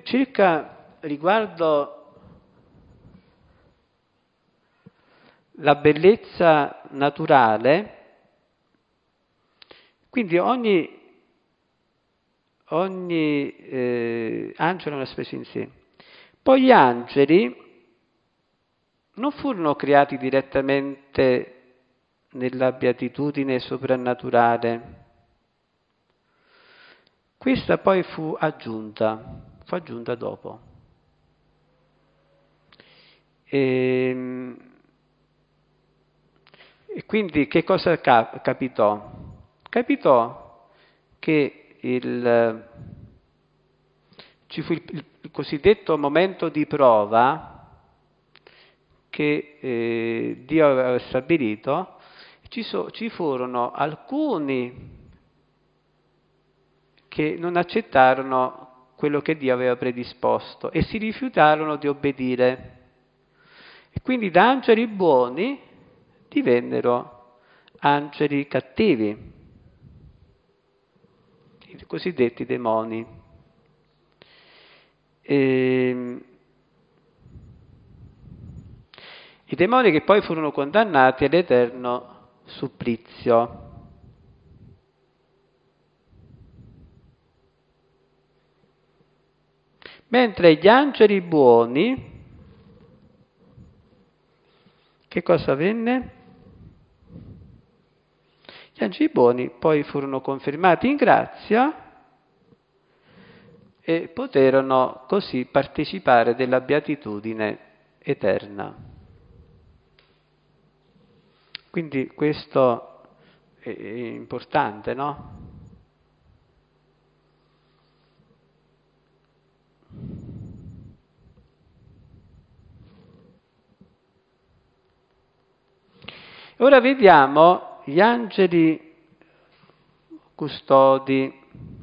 riguardo la bellezza naturale, quindi ogni angelo è una specie in sé. Poi gli angeli non furono creati direttamente nella beatitudine soprannaturale. Questa poi fu aggiunta dopo. E quindi che cosa capitò? Capitò che ci fu il cosiddetto momento di prova che Dio aveva stabilito. Ci furono alcuni che non accettarono quello che Dio aveva predisposto e si rifiutarono di obbedire. E quindi da angeli buoni divennero angeli cattivi, i cosiddetti demoni. I demoni che poi furono condannati all'eterno supplizio. Mentre gli angeli buoni, che cosa avvenne? Gli angeli buoni poi furono confermati in grazia e poterono così partecipare della beatitudine eterna. Quindi questo è importante, no? Ora vediamo gli angeli custodi.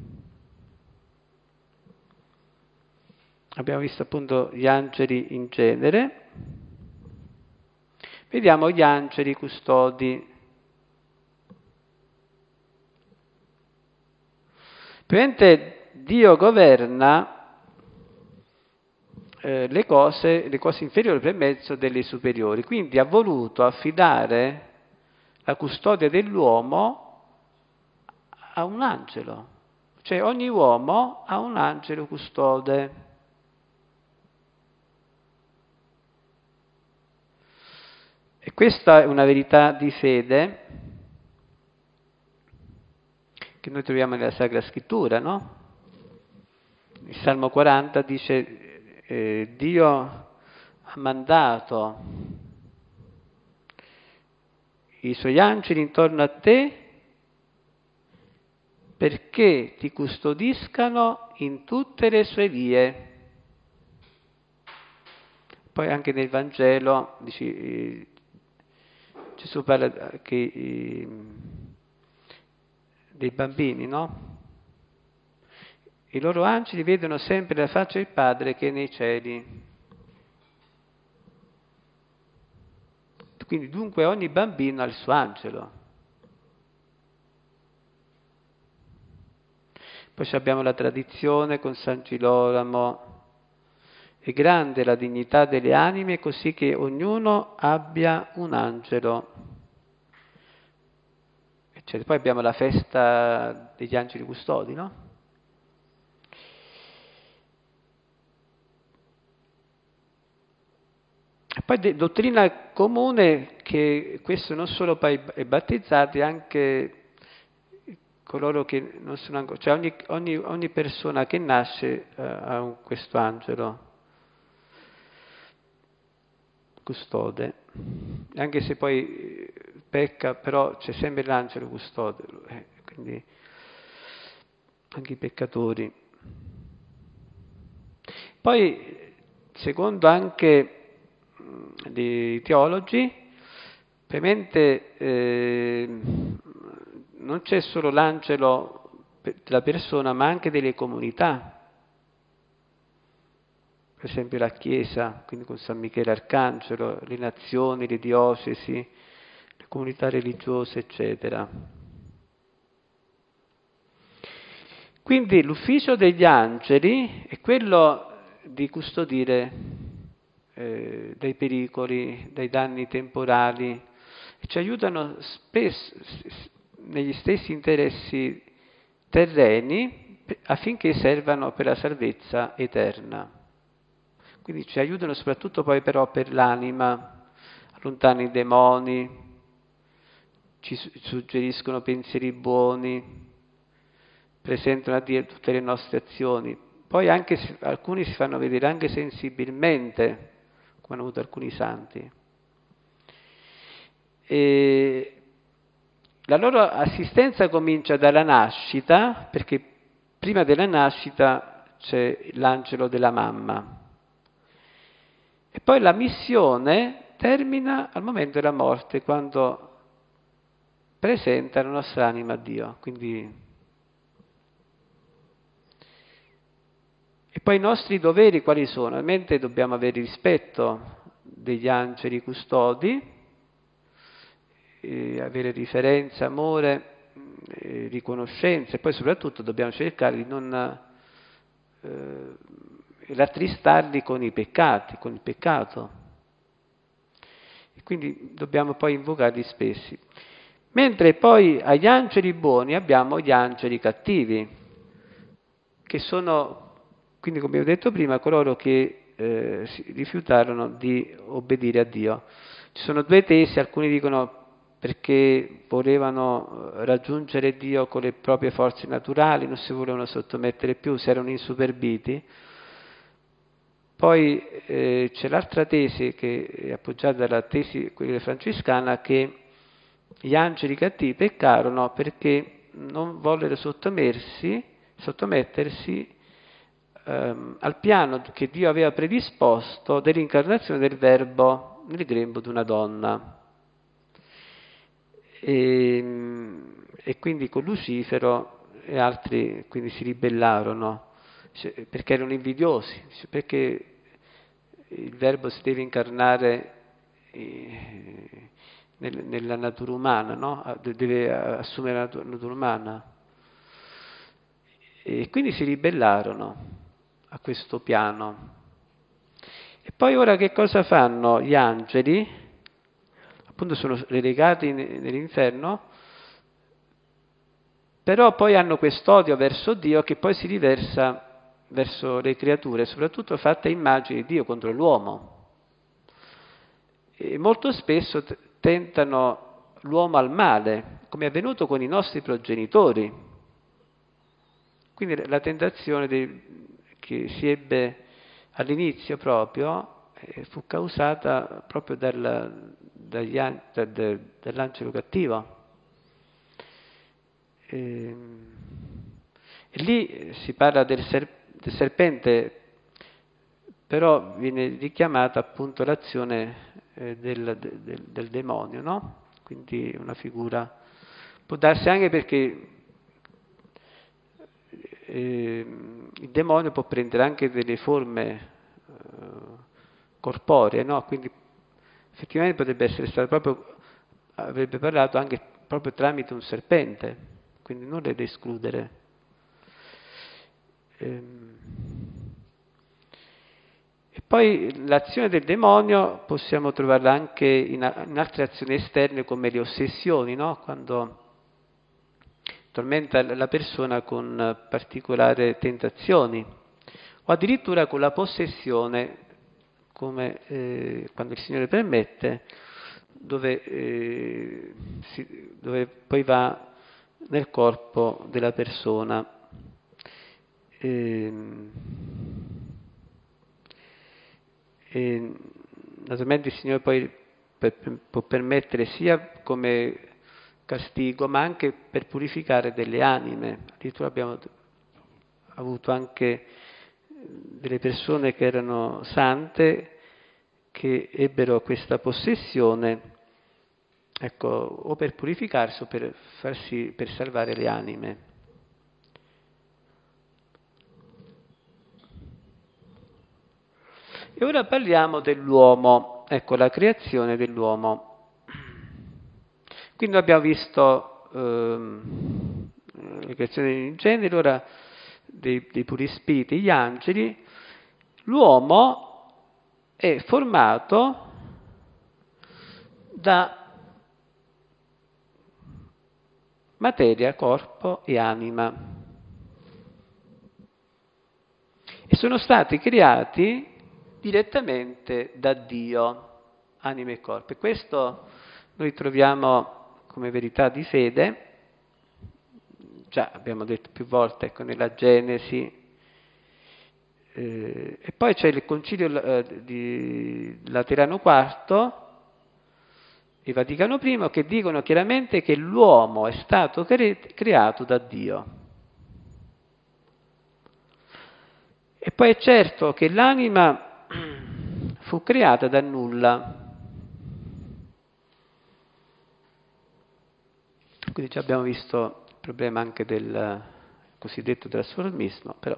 Abbiamo visto appunto gli angeli in genere. Vediamo gli angeli custodi. Praticamente Dio governa le cose inferiori per mezzo delle superiori. Quindi ha voluto affidare la custodia dell'uomo a un angelo. Cioè ogni uomo ha un angelo custode. E questa è una verità di fede che noi troviamo nella Sacra Scrittura, no? Il Salmo 40 dice Dio ha mandato i suoi angeli intorno a te perché ti custodiscano in tutte le sue vie. Poi anche nel Vangelo dice, Gesù parla dei bambini, no? I loro angeli vedono sempre la faccia del Padre che è nei cieli. Quindi dunque ogni bambino ha il suo angelo. Poi abbiamo la tradizione con San Girolamo. È grande la dignità delle anime così che ognuno abbia un angelo. Poi abbiamo la festa degli angeli custodi, no? E poi dottrina comune che questo non solo poi ai battezzati, anche coloro che non sono ancora, cioè ogni persona che nasce ha questo angelo custode, anche se poi pecca, però c'è sempre l'angelo custode, quindi anche i peccatori. Poi, secondo anche dei teologi, ovviamente non c'è solo l'angelo della persona, ma anche delle comunità. Per esempio la Chiesa, quindi con San Michele Arcangelo, le nazioni, le diocesi, le comunità religiose, eccetera. Quindi l'ufficio degli angeli è quello di custodire dai pericoli, dai danni temporali, e ci aiutano spesso negli stessi interessi terreni affinché servano per la salvezza eterna. Quindi ci aiutano soprattutto poi però per l'anima, allontanano i demoni, ci suggeriscono pensieri buoni, presentano a Dio tutte le nostre azioni. Poi anche alcuni si fanno vedere anche sensibilmente, come hanno avuto alcuni santi. E la loro assistenza comincia dalla nascita, perché prima della nascita c'è l'angelo della mamma. E poi la missione termina al momento della morte, quando presenta la nostra anima a Dio. Quindi... E poi i nostri doveri quali sono? Ovviamente dobbiamo avere rispetto degli angeli custodi, avere riferenza, amore, riconoscenza, e poi soprattutto dobbiamo cercare di non rattristarli con i peccati, con il peccato. E quindi dobbiamo poi invocarli spessi. Mentre poi agli angeli buoni abbiamo gli angeli cattivi, che sono, quindi come ho detto prima, coloro che si rifiutarono di obbedire a Dio. Ci sono due tesi, alcuni dicono perché volevano raggiungere Dio con le proprie forze naturali, non si volevano sottomettere più, si erano insuperbiti. Poi c'è l'altra tesi che è appoggiata dalla tesi quella francescana, che gli angeli cattivi peccarono perché non vollero sottomettersi al piano che Dio aveva predisposto dell'incarnazione del Verbo nel grembo di una donna. E quindi con Lucifero e altri quindi si ribellarono, perché erano invidiosi, perché il Verbo si deve incarnare nella natura umana, no? Deve assumere la natura umana. E quindi si ribellarono a questo piano. E poi ora che cosa fanno gli angeli? Appunto sono relegati nell'inferno, però poi hanno quest'odio verso Dio che poi si riversa verso le creature, soprattutto fatte a immagine di Dio contro l'uomo. E molto spesso tentano l'uomo al male, come è avvenuto con i nostri progenitori. Quindi la tentazione che si ebbe all'inizio proprio fu causata proprio dall'angelo cattivo. E lì si parla del serpente, però viene richiamata appunto l'azione del demonio, no? Quindi una figura, può darsi anche perché il demonio può prendere anche delle forme corporee, no? Quindi effettivamente potrebbe essere stato proprio, avrebbe parlato anche proprio tramite un serpente, quindi non è da escludere. E poi l'azione del demonio possiamo trovarla anche in altre azioni esterne come le ossessioni, no? Quando tormenta la persona con particolari tentazioni, o addirittura con la possessione, come quando il Signore permette, dove poi va nel corpo della persona. E naturalmente il Signore poi può permettere sia come castigo, ma anche per purificare delle anime. Addirittura abbiamo avuto anche delle persone che erano sante, che ebbero questa possessione, ecco, o per purificarsi o per salvare le anime. E ora parliamo dell'uomo, ecco, la creazione dell'uomo. Quindi abbiamo visto la creazione dei generi, ora dei puri spiriti, gli angeli. L'uomo è formato da materia, corpo e anima. E sono stati creati direttamente da Dio, anima e corpo. E questo noi troviamo come verità di fede, già abbiamo detto più volte, ecco, nella Genesi. E poi c'è il Concilio di Laterano IV e Vaticano I che dicono chiaramente che l'uomo è stato creato da Dio. E poi è certo che l'anima fu creata dal nulla. Quindi già abbiamo visto il problema anche del cosiddetto trasformismo, però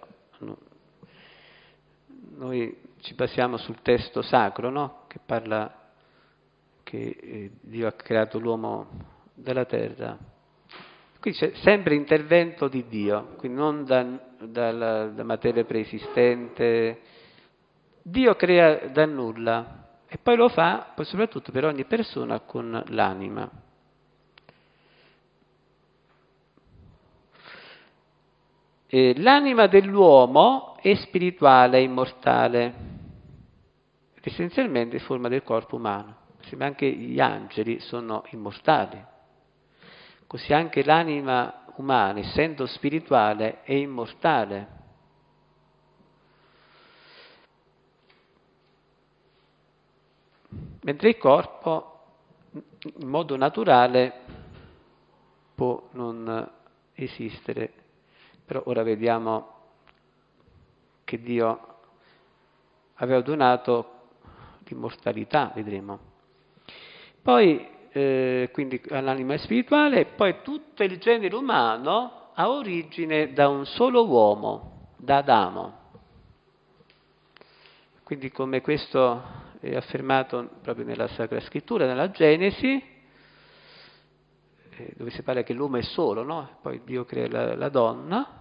noi ci basiamo sul testo sacro, no? Che parla che Dio ha creato l'uomo dalla terra. Qui c'è sempre intervento di Dio, quindi non da materia preesistente. Dio crea dal nulla e poi lo fa, poi soprattutto per ogni persona, con l'anima. E l'anima dell'uomo è spirituale, è immortale, essenzialmente in forma del corpo umano. Anche gli angeli sono immortali. Così anche l'anima umana, essendo spirituale, è immortale. Mentre il corpo, in modo naturale, può non esistere. Però ora vediamo che Dio aveva donato l'immortalità, vedremo. Poi, quindi all'anima spirituale, e poi tutto il genere umano ha origine da un solo uomo, da Adamo. Quindi come questo è affermato proprio nella Sacra Scrittura, nella Genesi, dove si parla che l'uomo è solo, no? Poi Dio crea la donna.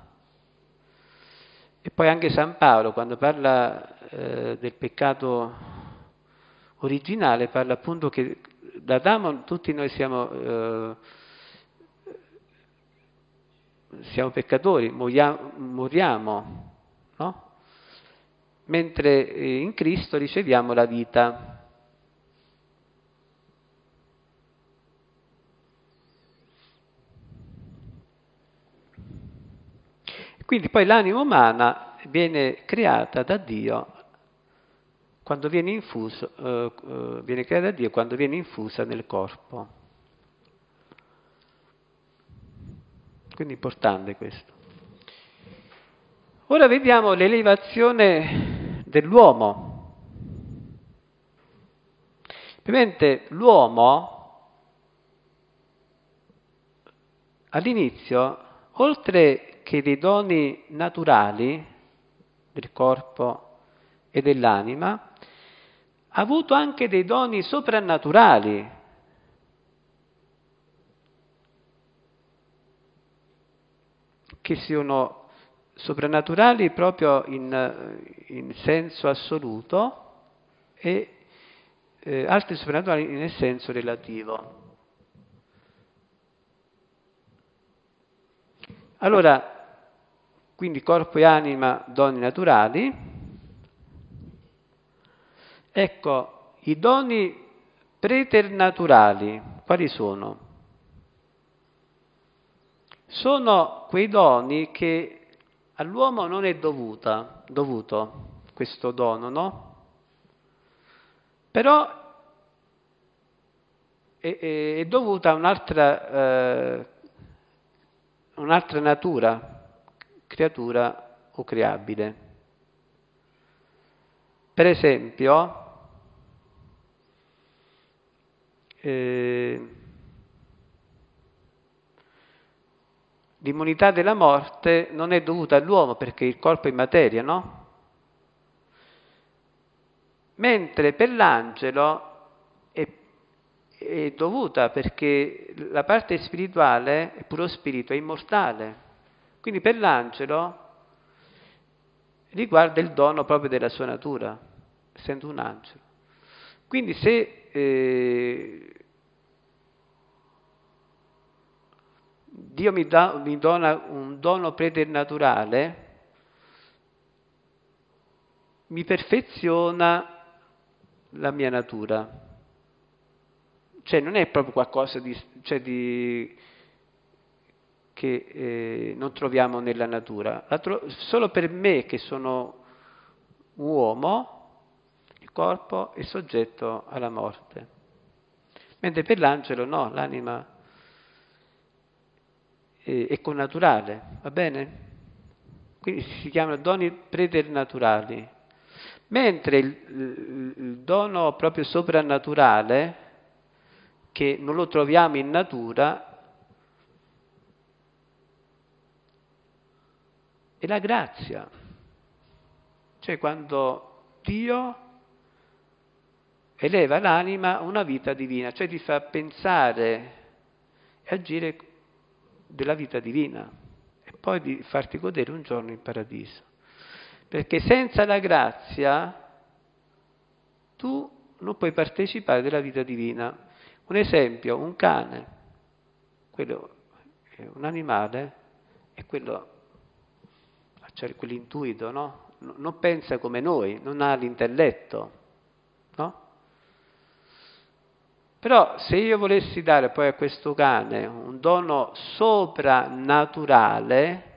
E poi anche San Paolo, quando parla del peccato originale, parla appunto che da Adamo tutti noi siamo peccatori, moriamo, no? Mentre in Cristo riceviamo la vita. Quindi poi l'anima umana viene creata da Dio quando viene creata da Dio quando viene infusa nel corpo. Quindi è importante questo. Ora vediamo l'elevazione dell'uomo. Ovviamente l'uomo all'inizio, oltre che dei doni naturali del corpo e dell'anima, ha avuto anche dei doni soprannaturali. Che siano soprannaturali proprio in senso assoluto e altri soprannaturali nel senso relativo. Allora, quindi corpo e anima, doni naturali. Ecco, i doni preternaturali, quali sono? Sono quei doni che all'uomo non è dovuto questo dono, no? Però è dovuta a un'altra natura, creatura o creabile. Per esempio, l'immunità della morte non è dovuta all'uomo perché il corpo è materia, no? Mentre per l'angelo è dovuta perché la parte spirituale, è puro spirito, è immortale. Quindi per l'angelo riguarda il dono proprio della sua natura, essendo un angelo. Quindi se Dio mi dona un dono preternaturale, mi perfeziona la mia natura. Cioè non è proprio qualcosa che non troviamo nella natura. Solo per me che sono uomo, il corpo è soggetto alla morte. Mentre per l'angelo no, l'anima è connaturale, va bene? Quindi si chiamano doni preternaturali. Mentre il dono proprio soprannaturale, che non lo troviamo in natura, è la grazia. Cioè quando Dio eleva l'anima a una vita divina, cioè ti fa pensare e agire della vita divina e poi di farti godere un giorno in paradiso. Perché senza la grazia tu non puoi partecipare della vita divina. Un esempio, un cane, quello è un animale e quello ha quell'intuito, no? Non pensa come noi, non ha l'intelletto, no? Però se io volessi dare poi a questo cane un dono soprannaturale,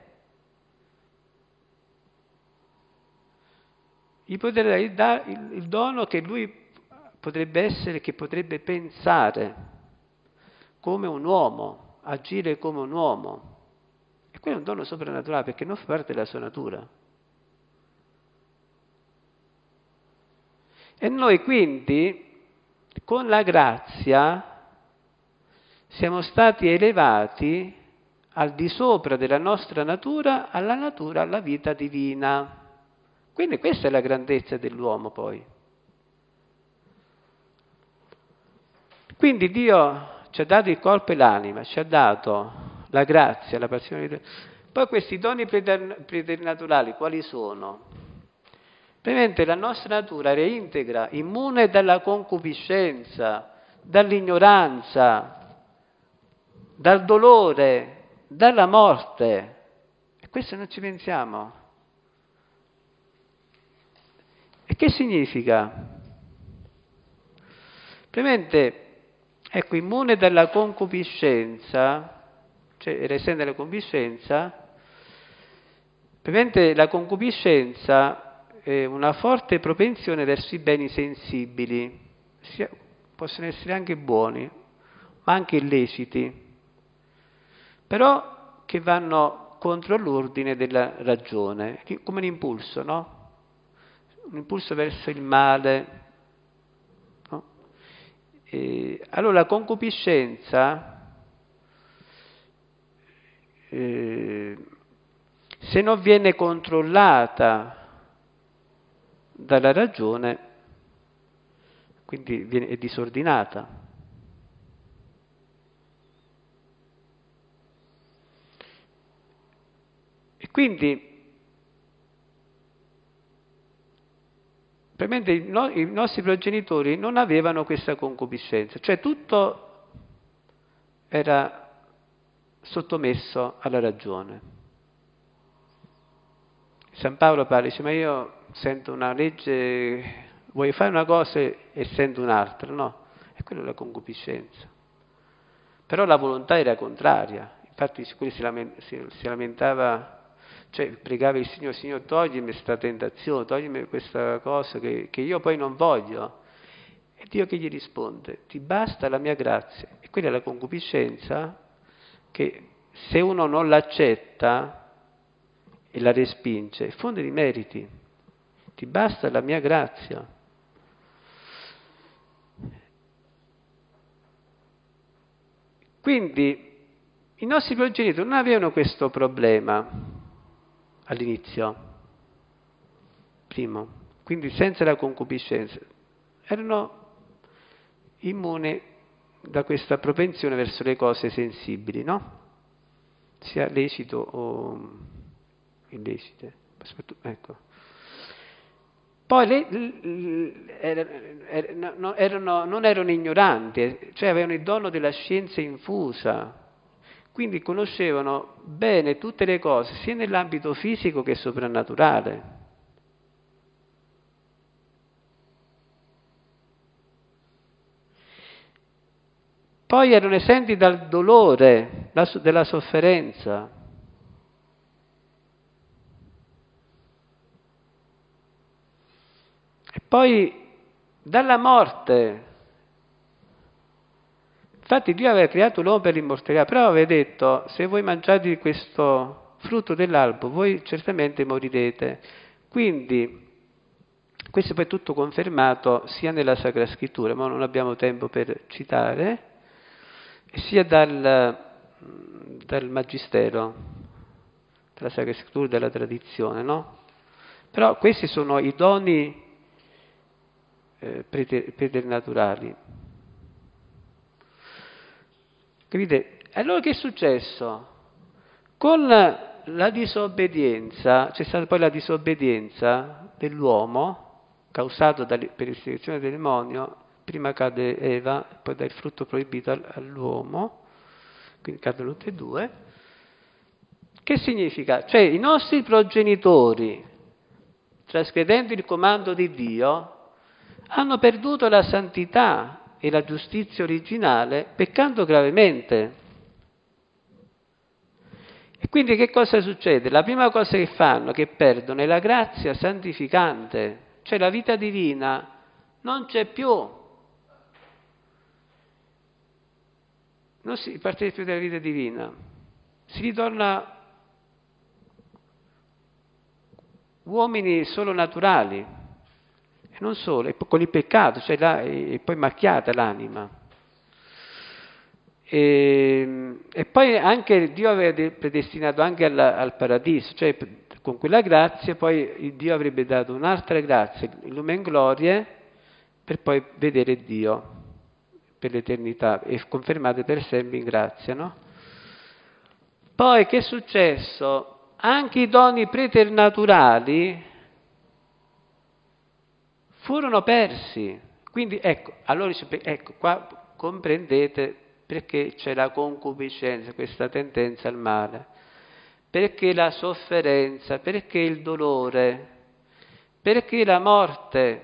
gli potrei dare il dono che lui potrebbe essere, che potrebbe pensare come un uomo, agire come un uomo. E quello è un dono soprannaturale perché non fa parte della sua natura. E noi quindi, con la grazia, siamo stati elevati al di sopra della nostra natura, alla vita divina. Quindi questa è la grandezza dell'uomo poi. Quindi Dio ci ha dato il corpo e l'anima, ci ha dato la grazia, la passione di Dio. Poi questi doni preternaturali quali sono? Praticamente la nostra natura era integra, immune dalla concupiscenza, dall'ignoranza, dal dolore, dalla morte. E questo non ci pensiamo. E che significa? Praticamente, ecco, immune dalla concupiscenza, cioè era esente dalla concupiscenza, praticamente la concupiscenza è una forte propensione verso i beni sensibili, possono essere anche buoni, ma anche illeciti, però che vanno contro l'ordine della ragione, come un impulso, no? Un impulso verso il male, no? Allora la concupiscenza, se non viene controllata dalla ragione, quindi è disordinata. E quindi probabilmente i nostri progenitori non avevano questa concupiscenza, cioè tutto era sottomesso alla ragione. San Paolo parla, dice, ma io sento una legge, voglio fare una cosa e sento un'altra, no? E quella è la concupiscenza. Però la volontà era contraria, infatti quelli si lamentava, cioè pregava il Signore, toglimi questa tentazione, toglimi questa cosa che io poi non voglio. E Dio che gli risponde? Ti basta la mia grazia. E quella è la concupiscenza che se uno non l'accetta e la respinge, è fonte di meriti. Ti basta la mia grazia. Quindi i nostri progenitori non avevano questo problema all'inizio, primo, quindi senza la concupiscenza, erano immuni da questa propensione verso le cose sensibili, no? Sia lecito o illecite. Ecco. Poi non erano ignoranti, cioè avevano il dono della scienza infusa, quindi conoscevano bene tutte le cose, sia nell'ambito fisico che soprannaturale. Poi erano esenti dal dolore, della sofferenza. E poi dalla morte. Infatti Dio aveva creato l'uomo per l'immortalità, però aveva detto, se voi mangiate di questo frutto dell'albero, voi certamente morirete. Quindi, questo poi è tutto confermato sia nella Sacra Scrittura, ma non abbiamo tempo per citare, sia dal Magistero, dalla Sacra Scrittura, dalla tradizione, no? Però questi sono i doni preternaturali. Capite? Allora che è successo? Con la disobbedienza, c'è stata poi la disobbedienza dell'uomo, causata per l'istigazione del demonio, prima cade Eva, poi dà il frutto proibito all'uomo, quindi cadono tutte e due. Che significa? Cioè i nostri progenitori, trasgredendo il comando di Dio, hanno perduto la santità e la giustizia originale peccando gravemente. E quindi che cosa succede? La prima cosa che fanno, che perdono, è la grazia santificante, cioè la vita divina non c'è più. Non si parte più dalla vita divina, si ritorna uomini solo naturali, e non solo, e con il peccato, cioè è poi macchiata l'anima. E poi anche Dio aveva predestinato anche al paradiso, cioè con quella grazia poi Dio avrebbe dato un'altra grazia, il lumen glorie, per poi vedere Dio per l'eternità e confermate per sempre in grazia, no? Poi che è successo? Anche i doni preternaturali furono persi. Quindi ecco, allora ecco, qua comprendete perché c'è la concupiscenza, questa tendenza al male, perché la sofferenza, perché il dolore, perché la morte.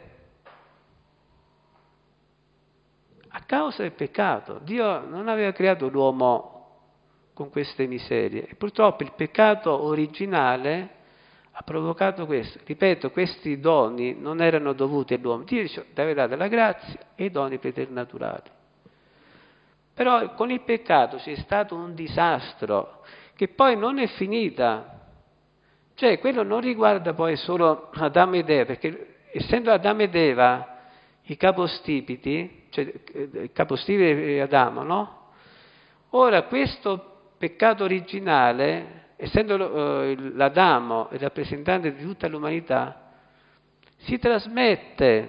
A causa del peccato. Dio non aveva creato l'uomo con queste miserie e purtroppo il peccato originale ha provocato questo. Ripeto, questi doni non erano dovuti all'uomo. Dio dice, deve dare la grazia e i doni preternaturali. Però con il peccato c'è stato un disastro che poi non è finita. Cioè, quello non riguarda poi solo Adamo ed Eva, perché essendo Adamo ed Eva i capostipiti, cioè il capostipite è Adamo, no? Ora questo peccato originale, essendo l'Adamo il rappresentante di tutta l'umanità, si trasmette.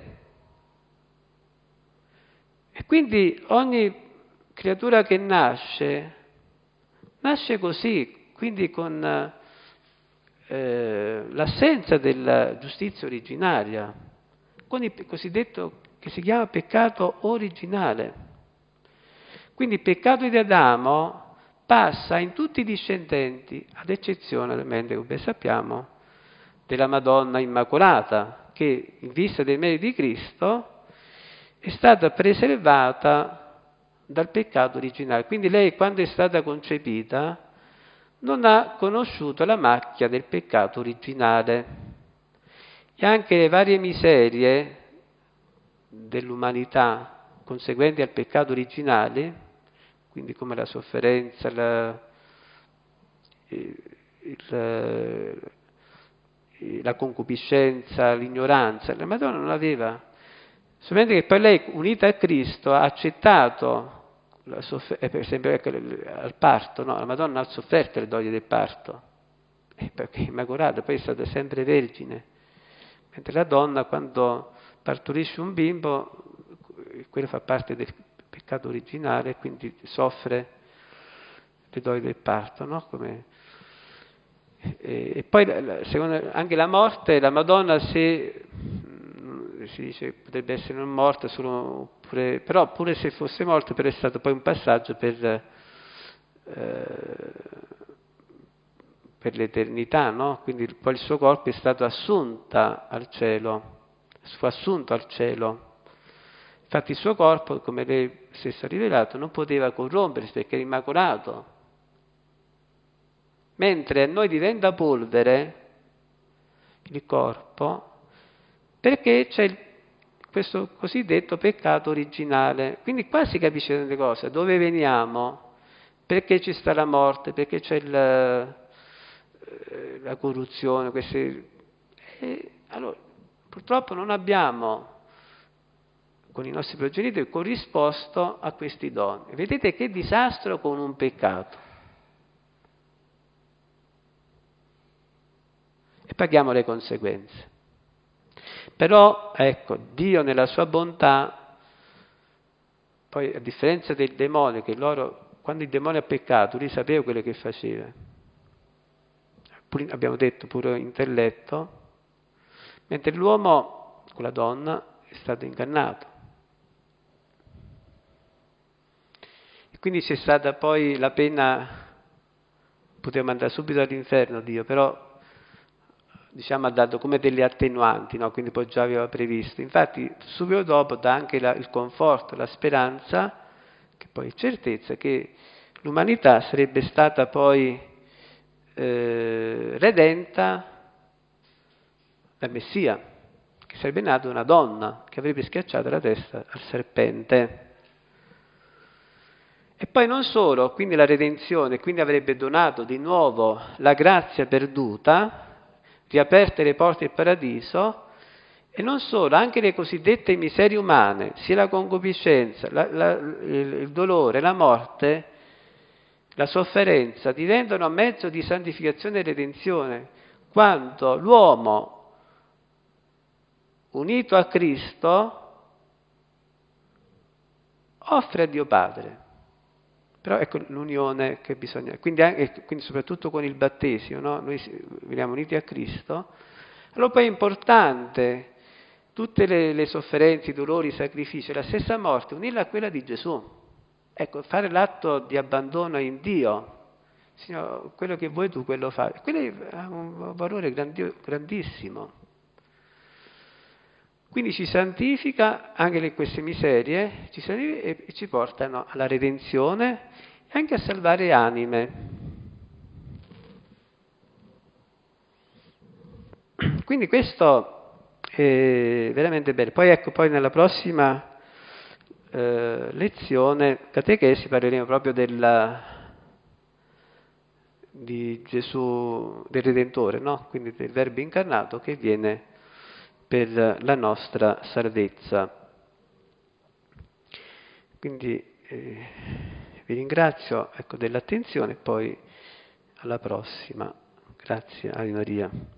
E quindi ogni creatura che nasce così, quindi con l'assenza della giustizia originaria, con il cosiddetto che si chiama peccato originale. Quindi il peccato di Adamo passa in tutti i discendenti, ad eccezione, ovviamente, come sappiamo, della Madonna Immacolata, che in vista dei meriti di Cristo è stata preservata dal peccato originale. Quindi lei, quando è stata concepita, non ha conosciuto la macchia del peccato originale. E anche le varie miserie dell'umanità conseguenti al peccato originale, quindi come la sofferenza, la concupiscenza, l'ignoranza, la Madonna non aveva. Solamente che poi lei, unita a Cristo, ha accettato, per esempio al parto, no? La Madonna ha sofferto le doglie del parto, perché è immacolata, poi è stata sempre vergine, mentre la donna quando partorisce un bimbo, quello fa parte del peccato originale, quindi soffre le doglie del parto, no? E poi secondo, anche la morte, la Madonna se si dice che potrebbe essere non morto, però pure se fosse morto, però è stato poi un passaggio per l'eternità, no? Quindi poi il suo corpo è stato assunto al cielo, fu assunto al cielo. Infatti il suo corpo, come lei stessa ha rivelato, non poteva corrompersi perché era immacolato. Mentre a noi diventa polvere il corpo perché c'è questo cosiddetto peccato originale. Quindi qua si capisce tante cose, dove veniamo, perché ci sta la morte, perché c'è la corruzione, allora, purtroppo non abbiamo con i nostri progenitori corrisposto a questi doni. Vedete che disastro con un peccato. E paghiamo le conseguenze. Però, ecco, Dio nella sua bontà, poi a differenza del demonio, che quando il demonio ha peccato, lui sapeva quello che faceva. Abbiamo detto pure intelletto, mentre l'uomo con la donna è stato ingannato. E quindi c'è stata poi la pena, poteva andare subito all'inferno Dio, però diciamo ha dato come delle attenuanti, no? Quindi poi già aveva previsto. Infatti subito dopo dà anche il conforto, la speranza, che poi è certezza, che l'umanità sarebbe stata poi redenta dal Messia, che sarebbe nata una donna che avrebbe schiacciato la testa al serpente. E poi non solo, quindi la redenzione, quindi avrebbe donato di nuovo la grazia perduta, riaperte le porte del paradiso, e non solo, anche le cosiddette miserie umane, sia la concupiscenza, il dolore, la morte, la sofferenza, diventano mezzo di santificazione e redenzione, quando l'uomo unito a Cristo offre a Dio Padre. Però ecco l'unione che bisogna, quindi soprattutto con il battesimo, no? Noi veniamo uniti a Cristo, allora poi è importante tutte le sofferenze, i dolori, i sacrifici, la stessa morte, unirla a quella di Gesù. Ecco, fare l'atto di abbandono in Dio. Signore, quello che vuoi tu, quello fai. Quello ha un valore grandissimo. Quindi ci santifica anche queste miserie, e ci portano alla redenzione e anche a salvare anime. Quindi questo è veramente bello. Poi ecco, poi nella prossima lezione, catechesi, parleremo proprio di Gesù, del Redentore, no? Quindi del Verbo incarnato che viene per la nostra salvezza. Quindi vi ringrazio, ecco, dell'attenzione e poi alla prossima. Grazie, Ave Maria.